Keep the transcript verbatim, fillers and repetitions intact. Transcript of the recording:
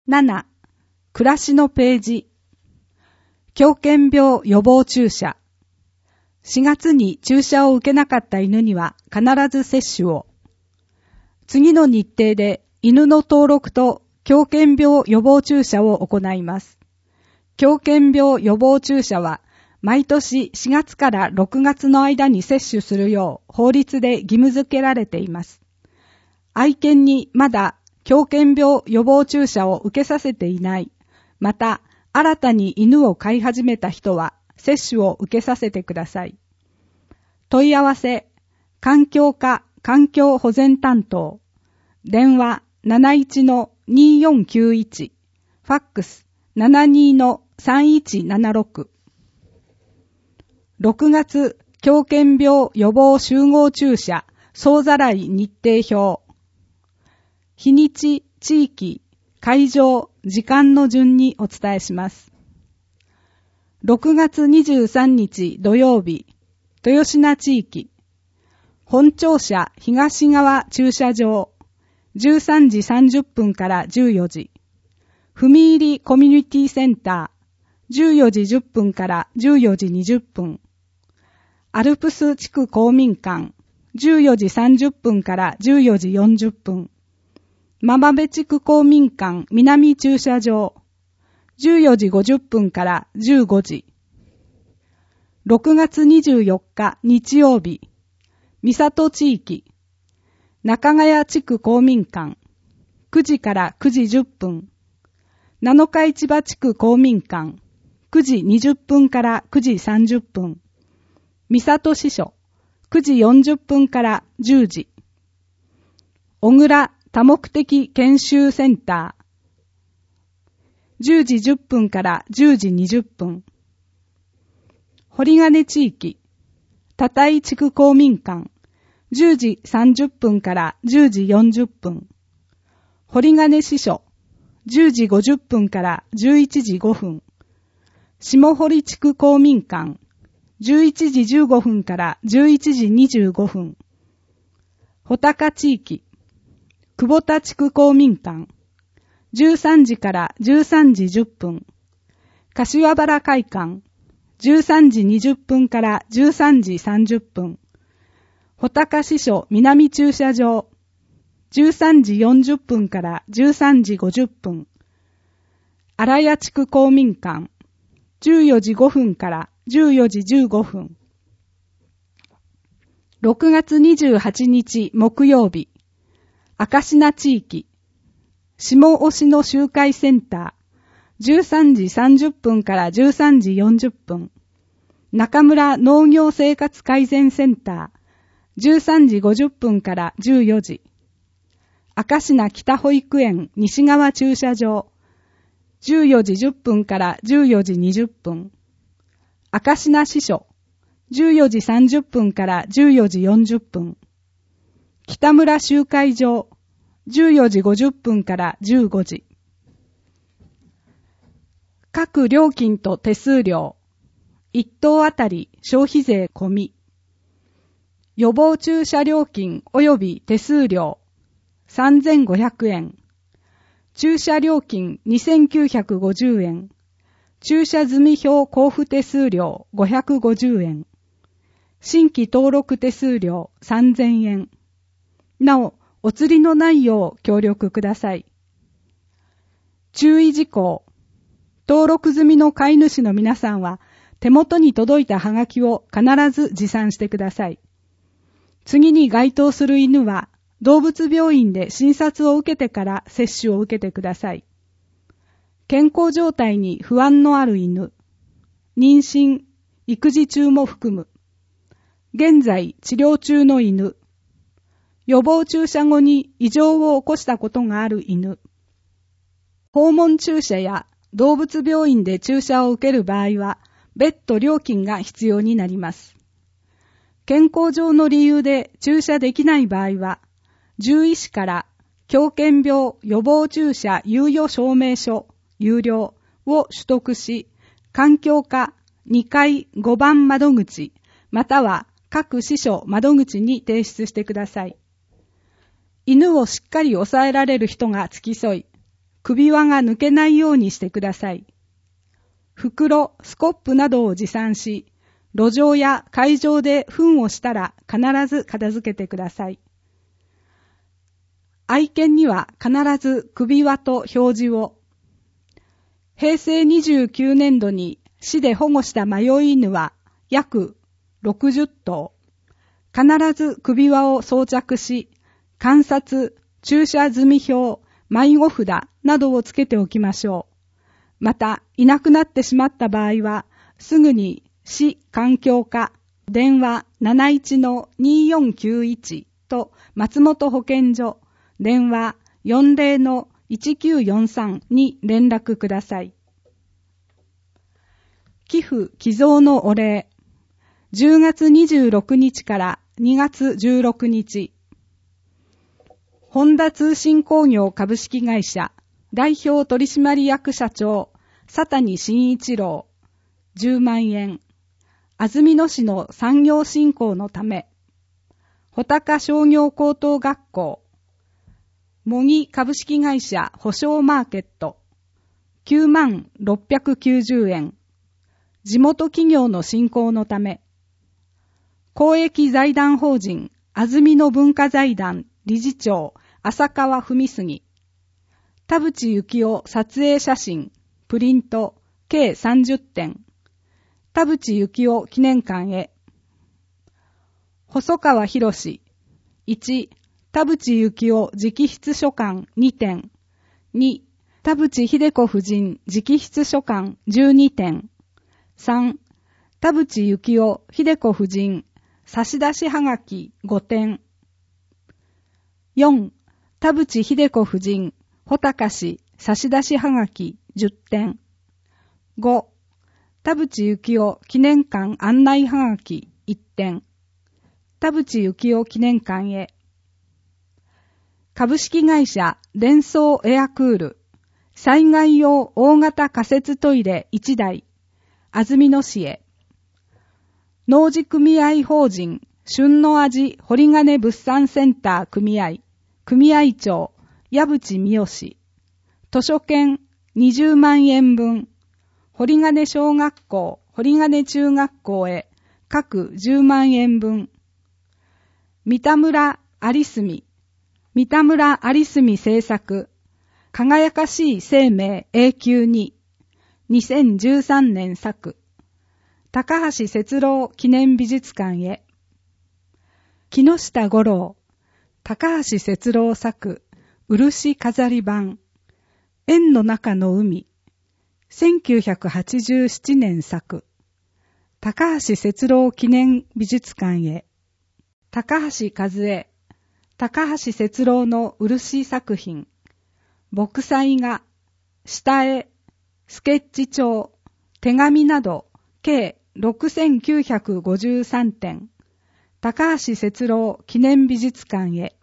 なな、暮らしのページ。狂犬病予防注射。しがつに注射を受けなかった犬には必ず接種を。次の日程で犬の登録と狂犬病予防注射を行います。狂犬病予防注射は毎年しがつからろくがつの間に接種するよう法律で義務付けられています。愛犬にまだ狂犬病予防注射を受けさせていない、また新たに犬を飼い始めた人は接種を受けさせてください。問い合わせ、環境課環境保全担当、電話 なないちのにーよんきゅういち、ファックス ななにのさんいちななろく。ろくがつ狂犬病予防集合注射総ざらい日程表。日にち、地域、会場、時間の順にお伝えします。ろくがつにじゅうさんにち土曜日、豊品地域、本庁舎東側駐車場、じゅうさんじさんじゅっぷんからじゅうよじ、踏入コミュニティセンター、じゅうよじじゅっぷんからじゅうよじにじゅっぷん、アルプス地区公民館、じゅうよじさんじゅっぷんからじゅうよじよんじゅっぷん、真鍋地区公民館南駐車場、じゅうよじごじゅっぷんからじゅうごじ。ろくがつにじゅうよっか日曜日、三郷地域、中ヶ谷地区公民館、くじからくじじゅっぷん、七日市場地区公民館、くじにじゅっぷんからくじさんじゅっぷん、三郷支所、くじよんじゅっぷんからじゅうじ、小倉多目的研修センター、じゅうじじゅっぷんからじゅうじにじゅっぷん、堀金地域、多井地区公民館、じゅうじさんじゅっぷんからじゅうじよんじゅっぷん、堀金支所、じゅうじごじゅっぷんからじゅういちじごふん、下堀地区公民館、じゅういちじじゅうごふんからじゅういちじにじゅうごふん、穂高地域、久保田地区公民館、じゅうさんじからじゅうさんじじゅっぷん、柏原会館、じゅうさんじにじゅっぷんからじゅうさんじさんじゅっぷん、穂高支所南駐車場、じゅうさんじよんじゅっぷんからじゅうさんじごじゅっぷん、荒谷地区公民館、じゅうよじごふんからじゅうよじじゅうごふん、ろくがつにじゅうはちにち木曜日、明科地域、下押野集会センター、じゅうさんじさんじゅっぷんからじゅうさんじよんじゅっぷん、中村農業生活改善センター、じゅうさんじごじゅっぷんからじゅうよじ、明科北保育園西側駐車場、じゅうよじじゅっぷんからじゅうよじにじゅっぷん、明科支所、じゅうよじさんじゅっぷんからじゅうよじよんじゅっぷん、北村集会場、じゅうよじごじゅっぷんからじゅうごじ。各料金と手数料、一頭あたり消費税込み。予防注射料金及び手数料さんぜんごひゃくえん。注射料金にせんきゅうひゃくごじゅうえん。注射済票交付手数料ごひゃくごじゅうえん。新規登録手数料さんぜんえん。なお、お釣りのないよう協力ください。注意事項。登録済みの飼い主の皆さんは、手元に届いたハガキを必ず持参してください。次に該当する犬は、動物病院で診察を受けてから接種を受けてください。健康状態に不安のある犬、妊娠、育児中も含む、現在治療中の犬、予防注射後に異常を起こしたことがある犬、訪問注射や動物病院で注射を受ける場合は、別途料金が必要になります。健康上の理由で注射できない場合は、獣医師から狂犬病予防注射猶予証明書有料を取得し、環境課にかいごばん窓口または各支所窓口に提出してください。犬をしっかり抑えられる人が付き添い、 首輪が抜けないようにしてください。袋、スコップなどを持参し、路上や海上で糞をしたら必ず片付けてください。愛犬には必ず首輪と表示を。へいせいにじゅうきゅうねんどに市で保護した迷い犬は約ろくじゅっとう。必ず首輪を装着し、観察、駐車済み表、迷子札などをつけておきましょう。また、いなくなってしまった場合は、すぐに市環境課、電話 なないちのにーよんきゅういち と松本保健所、電話 よんぜろのいちきゅうよんさん に連絡ください。寄付寄贈のお礼。じゅうがつにじゅうろくにちからにがつじゅうろくにち。本田通信工業株式会社代表取締役社長佐谷慎一郎じゅうまんえん。安曇野市の産業振興のため。穂高商業高等学校模擬株式会社保証マーケットきゅうまんろっぴゃくきゅうじゅうえん。地元企業の振興のため。公益財団法人安曇野文化財団理事長浅川文杉。田淵幸夫撮影写真プリント計さんじゅってん。田淵幸夫記念館へ。細川博士。いち. 田淵幸夫直筆書簡にてん。に. 田淵秀子夫人直筆書簡じゅうにてん。さん. 田淵幸夫秀子夫人差出はがきごてん。よん. 田淵秀子夫人穂高市差出はがきじゅってん。ご. 田淵幸夫記念館案内はがきいってん。田淵幸夫記念館へ。株式会社デンソーエアクール災害用大型仮設トイレいちだい安曇野市へ。農事組合法人旬の味堀金物産センター組合組合長矢淵三好。図書券にじゅうまんえんぶん。堀金小学校堀金中学校へ各じゅうまんえんぶん。三田村有住三田村有住制作輝かしい生命永久ににせんじゅうさんねん作高橋節郎記念美術館へ。木下五郎高橋節郎作漆飾り版円の中の海せんきゅうひゃくはちじゅうななねん作高橋節郎記念美術館へ。高橋和恵高橋節郎の漆作品木彩画下絵スケッチ帳手紙など計ろくせんきゅうひゃくごじゅうさんてん高橋節郎記念美術館へ。